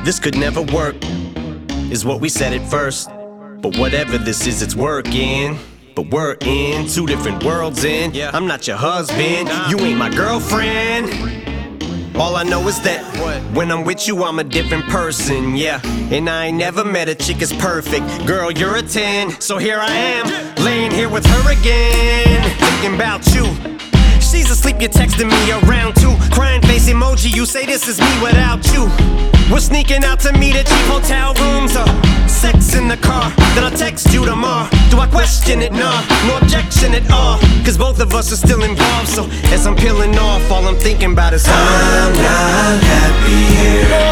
this could never work, is what we said at first. But whatever this is, it's working. But we're in two different worlds, and I'm not your husband, you ain't my girlfriend. All I know is that when I'm with you, I'm a different person, yeah. And I ain't never met a chick as perfect. Girl, you're a 10, so here I am, laying here with her again, thinking about you. She's asleep, you're texting me around 2. Crying face emoji, you say this is me without you. We're sneaking out to meet at cheap hotel rooms, sex in the car, then I'll text you tomorrow. Do I question it? Nah, no objection at all, cause both of us are still involved. So as I'm peeling off, all I'm thinking about is I'm not happy here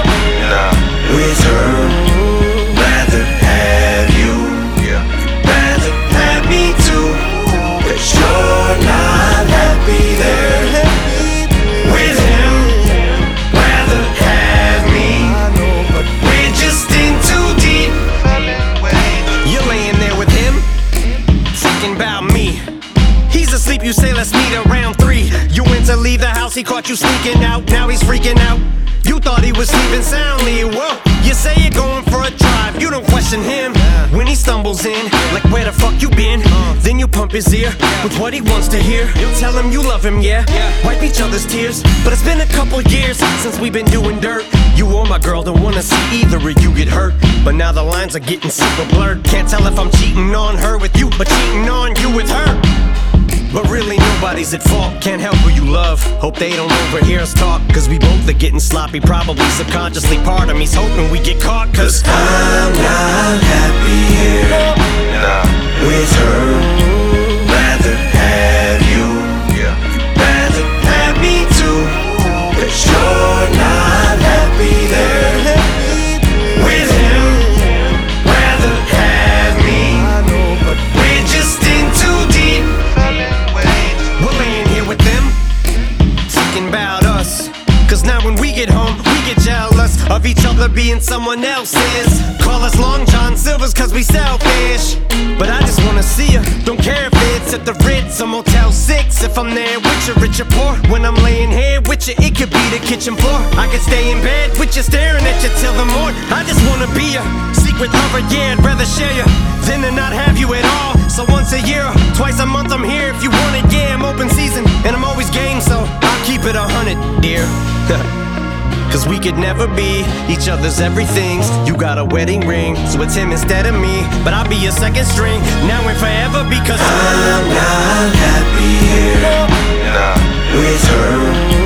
with her. Rather have you, rather have me too, cause you're not happy there with him. Rather have me, but we're just in too deep. you're laying there with him, thinking about me. He's asleep, you say let's meet around 3. You went to leave the house, he caught you sneaking out. Now he's freaking out, you thought he was sleeping soundly. Whoa, you say you're going for a drive, you don't question him when he stumbles in, like where the fuck you been? Then you pump his ear with what he wants to hear. Tell him you love him, yeah, wipe each other's tears. But it's been a couple years since we've been doing dirt. You or my girl don't wanna see either of you get hurt, but now the lines are getting super blurred. Can't tell if I'm cheating on her with you, but cheating on you with her. But really nobody's at fault, can't help who you love. Hope they don't overhear us talk, cause we both are getting sloppy. Probably subconsciously part of me's hoping we get caught, cause I'm not happy here with her. Rather have you, rather have me too, cause you're not happy there with him. Rather have me, but we're just in too deep. we're laying here with them, thinking about us. Cause now when we get home, we get jealous of each other being someone else's. Call us Long John Silvers cause we selfish, but I just wanna see you. Don't care if it's at the Ritz or Motel 6. If I'm there with you, rich or poor, when I'm laying here with you, it could be the kitchen floor. I could stay in bed with you, staring at you till the morning. I just wanna be a secret lover, yeah, I'd rather share you than to not have you at all. So once a year, twice a month I'm here if you want it, yeah, I'm open season and I'm always game, so I'll keep it 100, dear. Cause we could never be each other's everythings. You got a wedding ring, so it's him instead of me, but I'll be your second string, now and forever, because I'm not happy here with her.